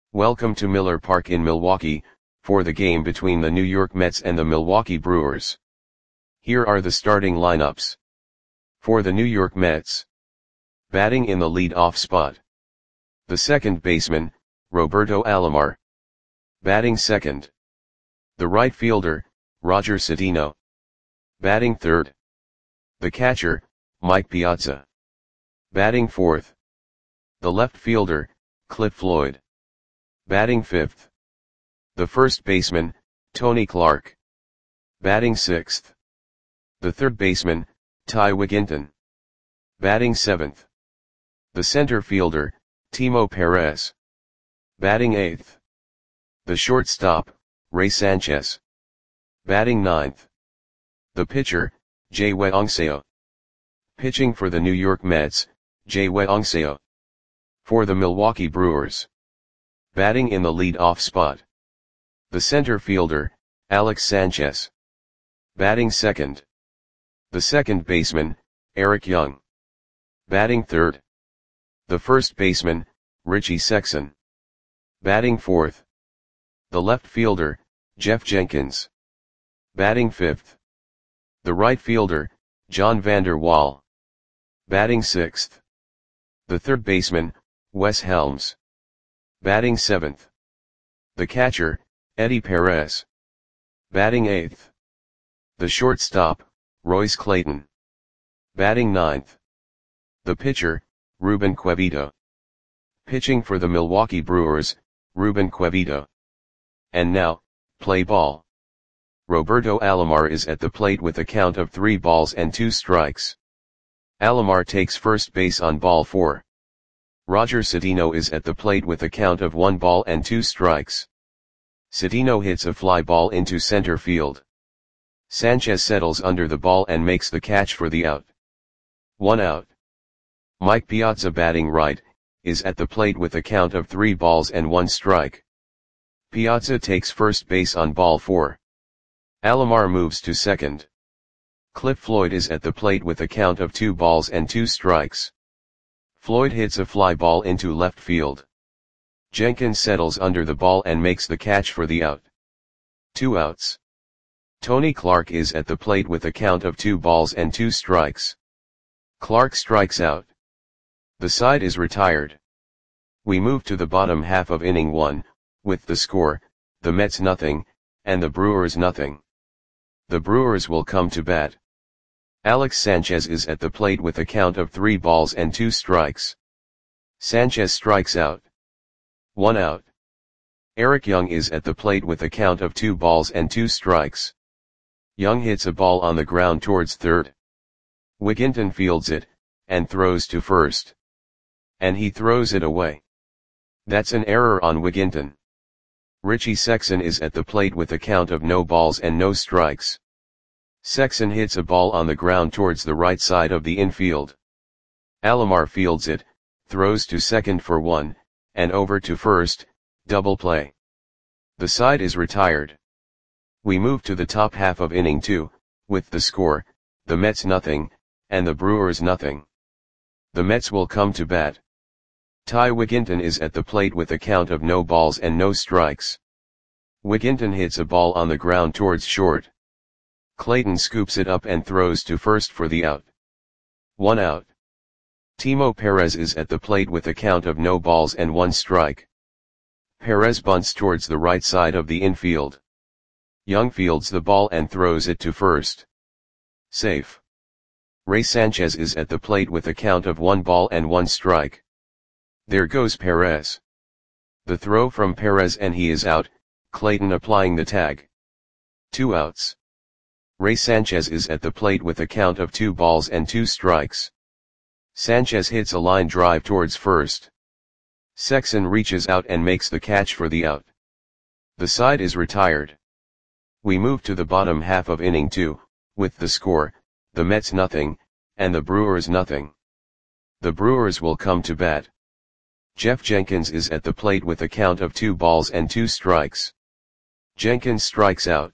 Welcome to Miller Park in Milwaukee, for the game between the New York Mets and the Milwaukee Brewers. Here are the starting lineups. For the New York Mets. Batting in the lead-off spot. The second baseman, Roberto Alomar. Batting second. The right fielder, Roger Cedeno. Batting third. The catcher, Mike Piazza. Batting fourth. The left fielder, Cliff Floyd. Batting fifth. The first baseman, Tony Clark. Batting sixth. The third baseman, Ty Wigginton. Batting seventh. The center fielder, Timo Perez. Batting eighth. The shortstop, Ray Sanchez. Batting ninth. The pitcher, Jay-Wei Onseo. Pitching for the New York Mets, Jay-Wei Onseo. For the Milwaukee Brewers. Batting in the lead-off spot. The center fielder, Alex Sanchez. Batting second. The second baseman, Eric Young. Batting third. The first baseman, Richie Sexson. Batting fourth. The left fielder, Jeff Jenkins. Batting fifth. The right fielder, John Vander Wal. Batting sixth. The third baseman, Wes Helms. Batting seventh. The catcher, Eddie Perez. Batting eighth. The shortstop, Royce Clayton. Batting ninth. The pitcher, Ruben Quevito. Pitching for the Milwaukee Brewers, Ruben Quevito. And now, play ball. Roberto Alomar is at the plate with a count of 3 balls and 2 strikes. Alomar takes first base on ball 4. Roger Cedeno is at the plate with a count of 1 ball and 2 strikes. Cedeno hits a fly ball into center field. Sanchez settles under the ball and makes the catch for the out. 1 out. Mike Piazza, batting right, is at the plate with a count of 3 balls and 1 strike. Piazza takes first base on ball 4. Alomar moves to second. Cliff Floyd is at the plate with a count of 2 balls and 2 strikes. Floyd hits a fly ball into left field. Jenkins settles under the ball and makes the catch for the out. 2 outs. Tony Clark is at the plate with a count of 2 balls and 2 strikes. Clark strikes out. The side is retired. We move to the bottom half of inning 1, with the score, the Mets nothing, and the Brewers nothing. The Brewers will come to bat. Alex Sanchez is at the plate with a count of 3 balls and 2 strikes. Sanchez strikes out. 1 out. Eric Young is at the plate with a count of 2 balls and 2 strikes. Young hits a ball on the ground towards third. Wigginton fields it, and throws to first. And he throws it away. That's an error on Wigginton. Richie Sexson is at the plate with a count of no balls and no strikes. Sexson hits a ball on the ground towards the right side of the infield. Alomar fields it, throws to second for 1, and over to first, double play. The side is retired. We move to the top half of inning 2, with the score, the Mets nothing, and the Brewers nothing. The Mets will come to bat. Ty Wigginton is at the plate with a count of no balls and no strikes. Wigginton hits a ball on the ground towards short. Clayton scoops it up and throws to first for the out. 1 out. Timo Perez is at the plate with a count of no balls and 1 strike. Perez bunts towards the right side of the infield. Young fields the ball and throws it to first. Safe. Ray Sanchez is at the plate with a count of 1 ball and 1 strike. There goes Perez. The throw from Perez and he is out, Clayton applying the tag. 2 outs. Ray Sanchez is at the plate with a count of 2 balls and 2 strikes. Sanchez hits a line drive towards first. Sexson reaches out and makes the catch for the out. The side is retired. We move to the bottom half of inning 2, with the score, the Mets nothing, and the Brewers nothing. The Brewers will come to bat. Jeff Jenkins is at the plate with a count of 2 balls and 2 strikes. Jenkins strikes out.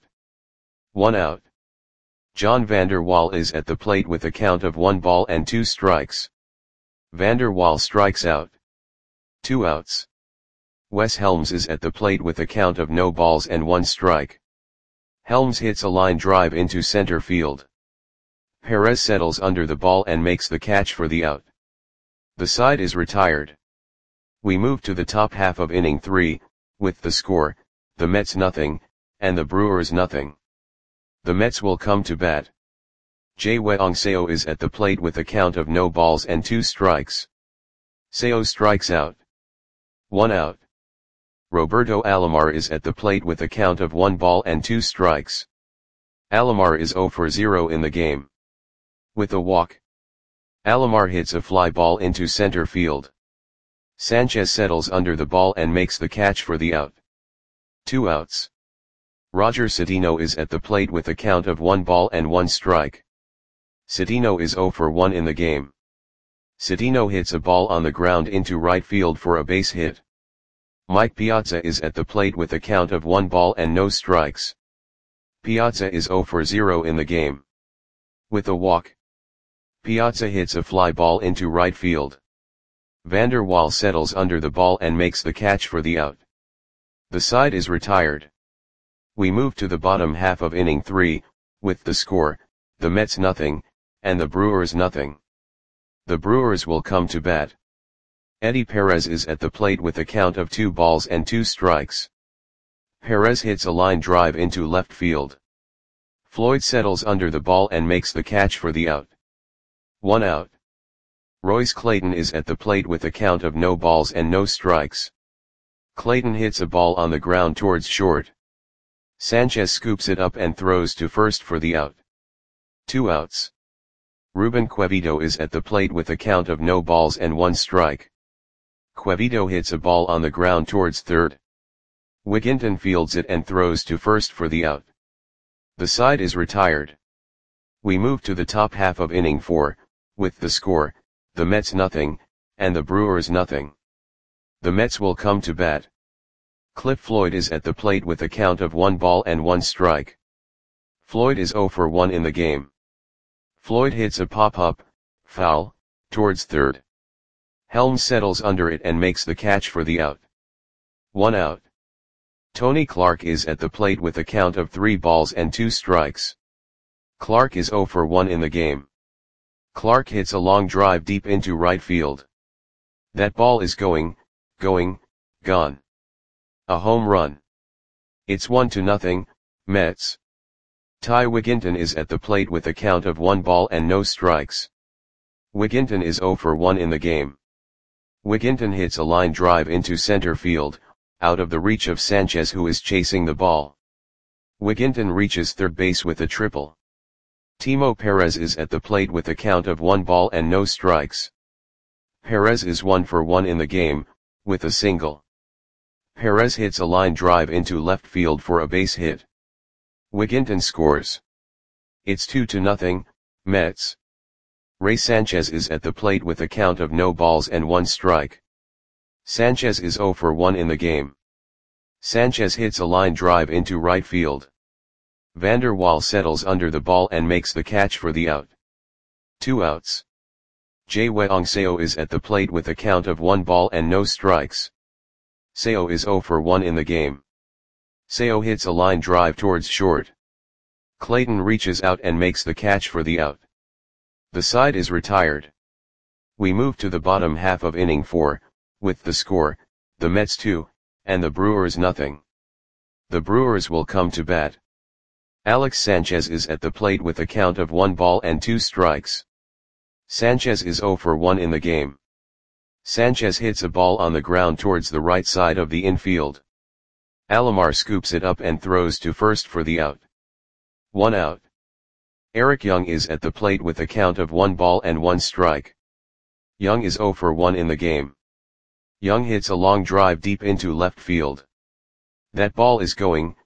1 out. John Vander Wal is at the plate with a count of 1 ball and 2 strikes. Vander Wal strikes out. 2 outs. Wes Helms is at the plate with a count of no balls and 1 strike. Helms hits a line drive into center field. Perez settles under the ball and makes the catch for the out. The side is retired. We move to the top half of inning 3, with the score, the Mets nothing, and the Brewers nothing. The Mets will come to bat. Jae-Weong Seo is at the plate with a count of no balls and 2 strikes. Seo strikes out. 1 out. Roberto Alomar is at the plate with a count of 1 ball and 2 strikes. Alomar is 0 for 0 in the game. With a walk, Alomar hits a fly ball into center field. Sanchez settles under the ball and makes the catch for the out. 2 outs. Roger Cedeno is at the plate with a count of 1 ball and 1 strike. Cedeno is 0 for 1 in the game. Cedeno hits a ball on the ground into right field for a base hit. Mike Piazza is at the plate with a count of 1 ball and no strikes. Piazza is 0 for 0 in the game. With a walk, Piazza hits a fly ball into right field. Vander Waal settles under the ball and makes the catch for the out. The side is retired. We move to the bottom half of inning 3, with the score, the Mets nothing, and the Brewers nothing. The Brewers will come to bat. Eddie Perez is at the plate with a count of 2 balls and 2 strikes. Perez hits a line drive into left field. Floyd settles under the ball and makes the catch for the out. 1 out. Royce Clayton is at the plate with a count of no balls and no strikes. Clayton hits a ball on the ground towards short. Sanchez scoops it up and throws to first for the out. 2 outs. Ruben Quevedo is at the plate with a count of no balls and 1 strike. Quevedo hits a ball on the ground towards third. Wigginton fields it and throws to first for the out. The side is retired. We move to the top half of inning 4, with the score, the Mets nothing, and the Brewers nothing. The Mets will come to bat. Cliff Floyd is at the plate with a count of 1 ball and 1 strike. Floyd is 0 for 1 in the game. Floyd hits a pop-up, foul, towards third. Helms settles under it and makes the catch for the out. 1 out. Tony Clark is at the plate with a count of 3 balls and 2 strikes. Clark is 0 for 1 in the game. Clark hits a long drive deep into right field. That ball is going, gone. A home run. It's 1-0, Mets. Ty Wigginton is at the plate with a count of 1 ball and no strikes. Wigginton is 0 for 1 in the game. Wigginton hits a line drive into center field, out of the reach of Sanchez who is chasing the ball. Wigginton reaches third base with a triple. Timo Perez is at the plate with a count of 1 ball and no strikes. Perez is 1 for 1 in the game, with a single. Perez hits a line drive into left field for a base hit. Wigginton scores. It's 2-0, Mets. Ray Sanchez is at the plate with a count of no balls and 1 strike. Sanchez is 0 for 1 in the game. Sanchez hits a line drive into right field. Vander Waal settles under the ball and makes the catch for the out. 2 outs. Jae-Weong Seo is at the plate with a count of 1 ball and no strikes. Seo is 0 for 1 in the game. Seo hits a line drive towards short. Clayton reaches out and makes the catch for the out. The side is retired. We move to the bottom half of inning 4, with the score, the Mets 2, and the Brewers nothing. The Brewers will come to bat. Alex Sanchez is at the plate with a count of 1 ball and 2 strikes. Sanchez is 0 for 1 in the game. Sanchez hits a ball on the ground towards the right side of the infield. Alomar scoops it up and throws to first for the out. 1 out. Eric Young is at the plate with a count of 1 ball and 1 strike. Young is 0 for 1 in the game. Young hits a long drive deep into left field. That ball is going,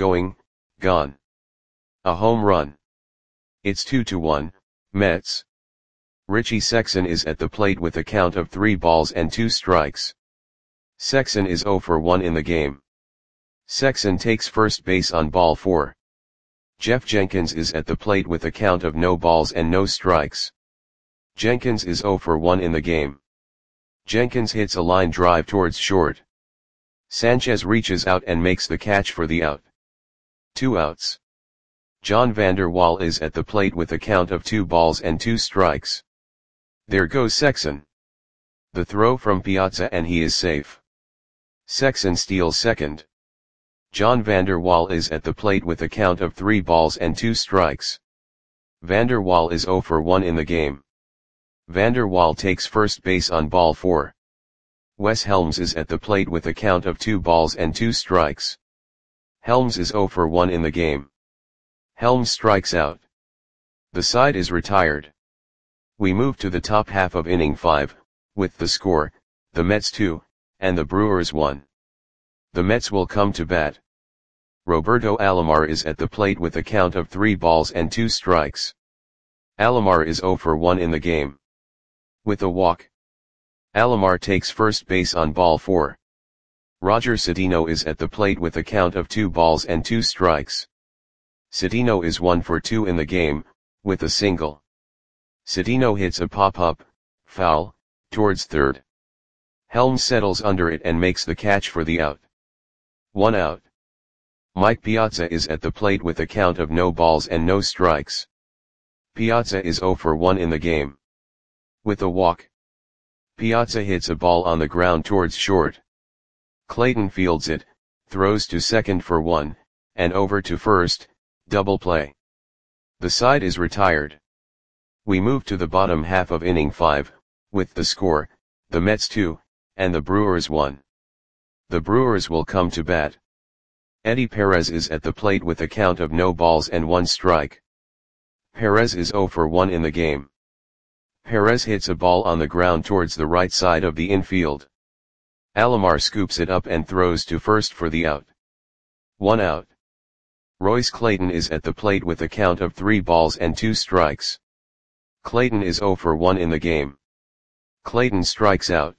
gone. A home run. It's 2-1, Mets. Richie Sexson is at the plate with a count of 3 balls and 2 strikes. Sexson is 0 for 1 in the game. Sexson takes first base on ball 4. Jeff Jenkins is at the plate with a count of no balls and no strikes. Jenkins is 0 for 1 in the game. Jenkins hits a line drive towards short. Sanchez reaches out and makes the catch for the out. 2 outs. John Vander Wal is at the plate with a count of 2 balls and 2 strikes. There goes Sexson. The throw from Piazza and he is safe. Sexson steals second. John Vander Wal is at the plate with a count of 3 balls and 2 strikes. Vander Wal is 0 for 1 in the game. Vander Wal takes first base on ball 4. Wes Helms is at the plate with a count of 2 balls and 2 strikes. Helms is 0 for 1 in the game. Helms strikes out. The side is retired. We move to the top half of inning 5, with the score, the Mets 2, and the Brewers 1. The Mets will come to bat. Roberto Alomar is at the plate with a count of 3 balls and 2 strikes. Alomar is 0 for 1 in the game. With a walk. Alomar takes first base on ball 4. Roger Cedeno is at the plate with a count of 2 balls and 2 strikes. Cedeno is 1 for 2 in the game, with a single. Cedeno hits a pop-up, foul, towards third. Helms settles under it and makes the catch for the out. 1 out. Mike Piazza is at the plate with a count of no balls and no strikes. Piazza is 0 for 1 in the game. With a walk. Piazza hits a ball on the ground towards short. Clayton fields it, throws to second for 1, and over to first, double play. The side is retired. We move to the bottom half of inning 5, with the score, the Mets 2, and the Brewers 1. The Brewers will come to bat. Eddie Perez is at the plate with a count of no balls and 1 strike. Perez is 0 for 1 in the game. Perez hits a ball on the ground towards the right side of the infield. Alomar scoops it up and throws to first for the out. 1 out. Royce Clayton is at the plate with a count of 3 balls and 2 strikes. Clayton is 0 for 1 in the game. Clayton strikes out.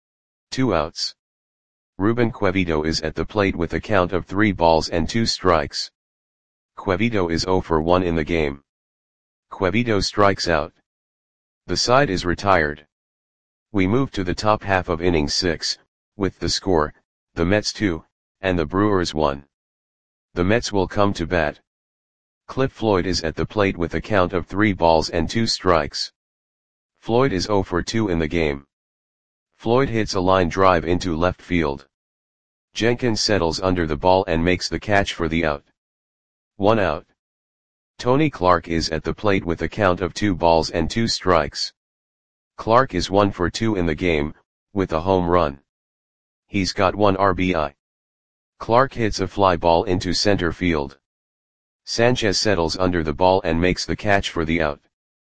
2 outs. Ruben Quevedo is at the plate with a count of 3 balls and 2 strikes. Quevedo is 0 for 1 in the game. Quevedo strikes out. The side is retired. We move to the top half of inning 6, with the score, the Mets 2, and the Brewers 1. The Mets will come to bat. Cliff Floyd is at the plate with a count of 3 balls and 2 strikes. Floyd is 0 for 2 in the game. Floyd hits a line drive into left field. Jenkins settles under the ball and makes the catch for the out. 1 out. Tony Clark is at the plate with a count of 2 balls and 2 strikes. Clark is 1 for 2 in the game, with a home run. He's got 1 RBI. Clark hits a fly ball into center field. Sanchez settles under the ball and makes the catch for the out.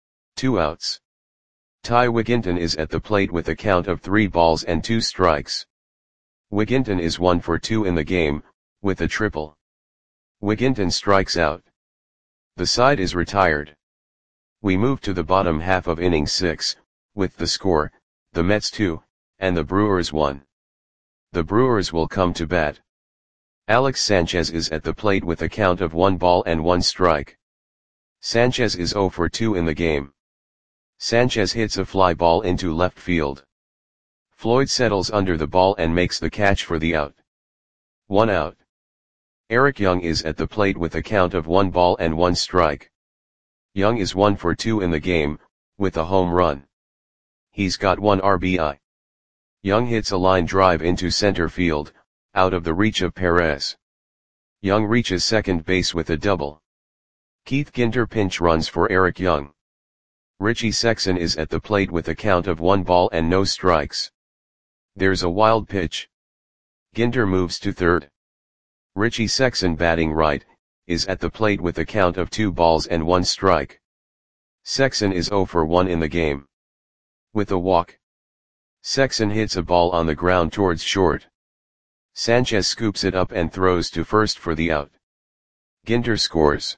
2 outs. Ty Wigginton is at the plate with a count of 3 balls and 2 strikes. Wigginton is 1 for 2 in the game, with a triple. Wigginton strikes out. The side is retired. We move to the bottom half of inning 6, with the score, the Mets 2, and the Brewers 1. The Brewers will come to bat. Alex Sanchez is at the plate with a count of 1 ball and 1 strike. Sanchez is 0 for 2 in the game. Sanchez hits a fly ball into left field. Floyd settles under the ball and makes the catch for the out. 1 out. Eric Young is at the plate with a count of 1 ball and 1 strike. Young is 1 for 2 in the game, with a home run. He's got 1 RBI. Young hits a line drive into center field, out of the reach of Perez. Young reaches second base with a double. Keith Ginter pinch runs for Eric Young. Richie Sexson is at the plate with a count of 1 ball and no strikes. There's a wild pitch. Ginter moves to third. Richie Sexson, batting right, is at the plate with a count of 2 balls and 1 strike. Sexson is 0 for 1 in the game. With a walk. Sexson hits a ball on the ground towards short. Sanchez scoops it up and throws to first for the out. Ginter scores.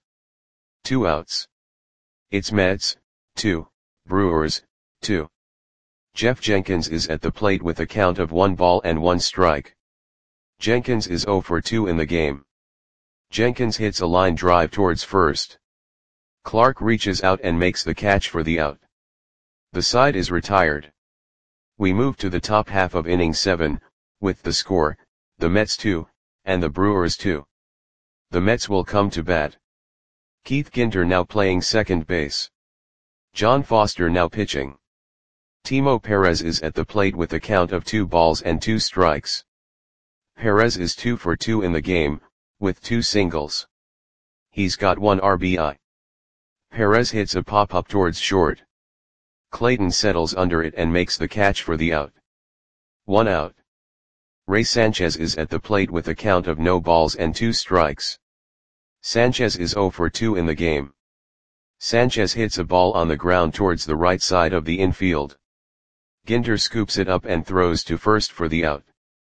2 outs. It's Mets 2, Brewers 2. Jeff Jenkins is at the plate with a count of 1 ball and 1 strike. Jenkins is 0 for 2 in the game. Jenkins hits a line drive towards first. Clark reaches out and makes the catch for the out. The side is retired. We move to the top half of inning 7, with the score, the Mets 2, and the Brewers 2. The Mets will come to bat. Keith Ginter now playing second base. John Foster now pitching. Timo Perez is at the plate with a count of 2 balls and 2 strikes. Perez is 2 for 2 in the game, with 2 singles. He's got 1 RBI. Perez hits a pop-up towards short. Clayton settles under it and makes the catch for the out. 1 out. Ray Sanchez is at the plate with a count of no balls and 2 strikes. Sanchez is 0 for 2 in the game. Sanchez hits a ball on the ground towards the right side of the infield. Ginter scoops it up and throws to first for the out.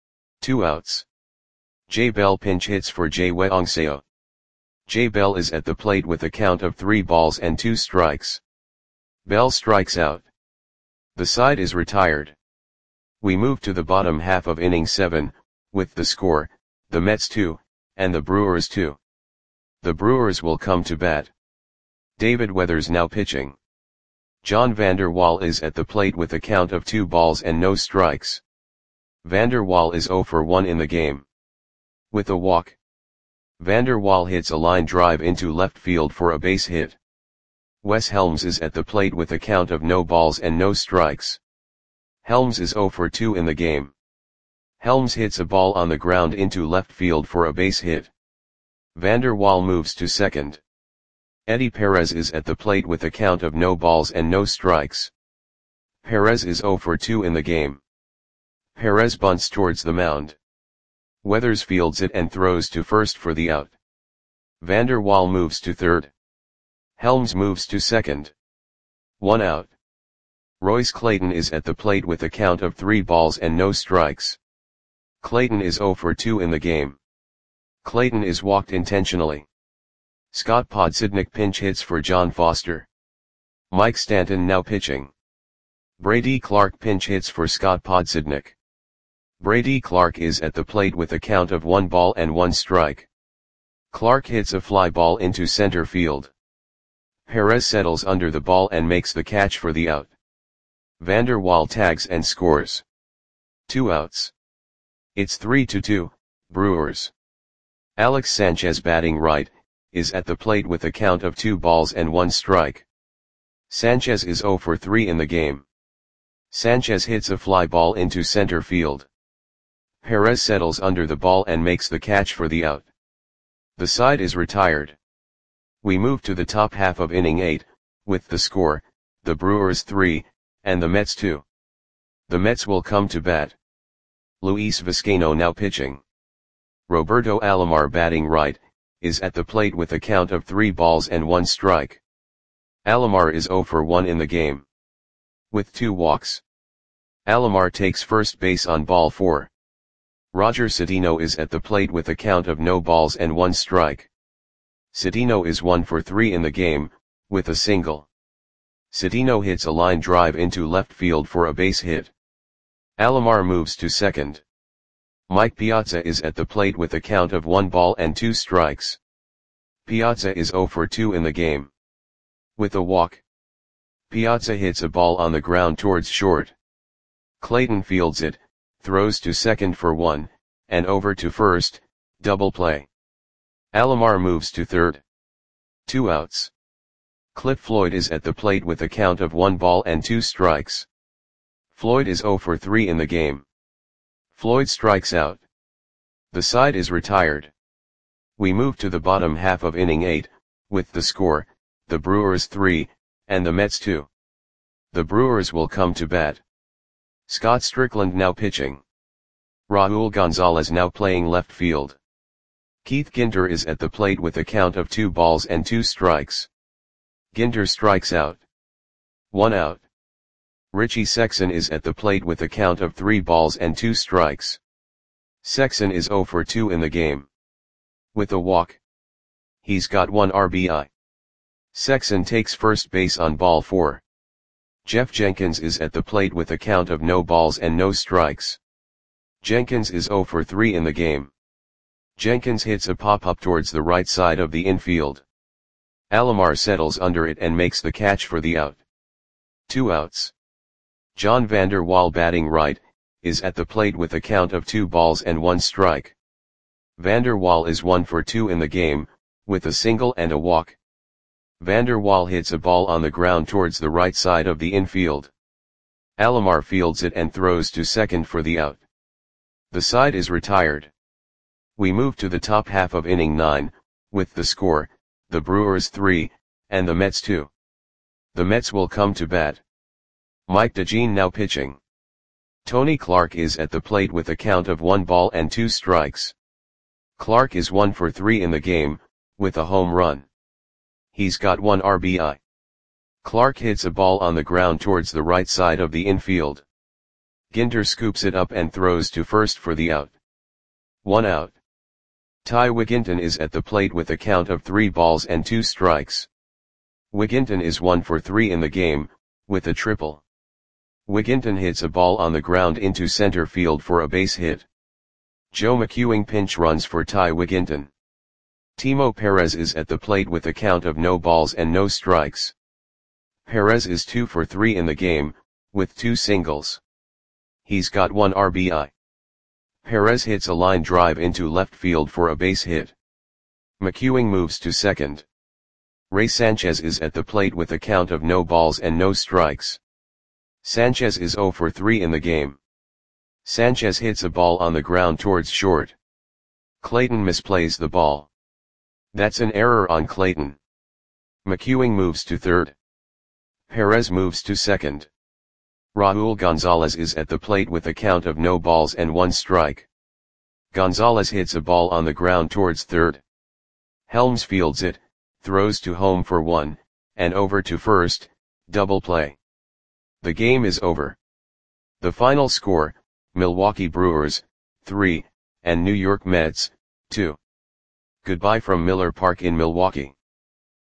2 outs. Jay Bell pinch hits for Jay Weongseo. Jay Bell is at the plate with a count of 3 balls and 2 strikes. Bell strikes out. The side is retired. We move to the bottom half of inning 7, with the score, the Mets 2, and the Brewers 2. The Brewers will come to bat. David Weathers now pitching. John Vander Wal is at the plate with a count of 2 balls and no strikes. Vander Wal is 0 for 1 in the game. With a walk. Vander Wal hits a line drive into left field for a base hit. Wes Helms is at the plate with a count of no balls and no strikes. Helms is 0 for 2 in the game. Helms hits a ball on the ground into left field for a base hit. Vander Wal moves to second. Eddie Perez is at the plate with a count of no balls and no strikes. Perez is 0 for 2 in the game. Perez bunts towards the mound. Weathers fields it and throws to first for the out. Vander Wal moves to third. Helms moves to second. 1 out. Royce Clayton is at the plate with a count of 3 balls and no strikes. Clayton is 0 for 2 in the game. Clayton is walked intentionally. Scott Podsednik pinch hits for John Foster. Mike Stanton now pitching. Brady Clark pinch hits for Scott Podsednik. Brady Clark is at the plate with a count of 1 ball and 1 strike. Clark hits a fly ball into center field. Perez settles under the ball and makes the catch for the out. Vander Wal tags and scores. 2 outs. It's 3-2, Brewers. Alex Sanchez batting right, is at the plate with a count of 2 balls and 1 strike. Sanchez is 0 for 3 in the game. Sanchez hits a fly ball into center field. Perez settles under the ball and makes the catch for the out. The side is retired. We move to the top half of inning 8, with the score, the Brewers 3, and the Mets 2. The Mets will come to bat. Luis Vizcaino now pitching. Roberto Alomar batting right, is at the plate with a count of 3 balls and 1 strike. Alomar is 0 for 1 in the game. With 2 walks. Alomar takes first base on ball 4. Roger Cedeno is at the plate with a count of no balls and 1 strike. Cedeno is 1 for 3 in the game, with a single. Cedeno hits a line drive into left field for a base hit. Alomar moves to second. Mike Piazza is at the plate with a count of 1 ball and 2 strikes. Piazza is 0 for 2 in the game. With a walk. Piazza hits a ball on the ground towards short. Clayton fields it, throws to second for 1, and over to first, double play. Alomar moves to third. 2 outs. Cliff Floyd is at the plate with a count of 1 ball and 2 strikes. Floyd is 0 for 3 in the game. Floyd strikes out. The side is retired. We move to the bottom half of inning 8, with the score, the Brewers 3, and the Mets 2. The Brewers will come to bat. Scott Strickland now pitching. Raul Gonzalez now playing left field. Keith Ginter is at the plate with a count of 2 balls and 2 strikes. Ginter strikes out. 1 out. Richie Sexson is at the plate with a count of 3 balls and 2 strikes. Sexson is 0 for 2 in the game. With a walk. He's got 1 RBI. Sexson takes first base on ball 4. Jeff Jenkins is at the plate with a count of no balls and no strikes. Jenkins is 0 for 3 in the game. Jenkins hits a pop-up towards the right side of the infield. Alomar settles under it and makes the catch for the out. 2 outs. John Vander Wal batting right, is at the plate with a count of 2 balls and 1 strike. Vander Wal is 1 for 2 in the game, with a single and a walk. Vander Wal hits a ball on the ground towards the right side of the infield. Alomar fields it and throws to second for the out. The side is retired. We move to the top half of inning 9, with the score, the Brewers 3, and the Mets 2. The Mets will come to bat. Mike DeJean now pitching. Tony Clark is at the plate with a count of 1 ball and 2 strikes. Clark is 1 for 3 in the game, with a home run. He's got 1 RBI. Clark hits a ball on the ground towards the right side of the infield. Ginter scoops it up and throws to first for the out. 1 out. Ty Wigginton is at the plate with a count of 3 balls and 2 strikes. Wigginton is 1 for 3 in the game, with a triple. Wigginton hits a ball on the ground into center field for a base hit. Joe McEwing pinch runs for Ty Wigginton. Timo Perez is at the plate with a count of no balls and no strikes. Perez is 2 for 3 in the game, with 2 singles. He's got 1 RBI. Perez hits a line drive into left field for a base hit. McEwing moves to second. Ray Sanchez is at the plate with a count of no balls and no strikes. Sanchez is 0 for 3 in the game. Sanchez hits a ball on the ground towards short. Clayton misplays the ball. That's an error on Clayton. McEwing moves to third. Perez moves to second. Raul Gonzalez is at the plate with a count of no balls and 1 strike. Gonzalez hits a ball on the ground towards third. Helms fields it, throws to home for 1, and over to first, double play. The game is over. The final score, Milwaukee Brewers, 3, and New York Mets, 2. Goodbye from Miller Park in Milwaukee.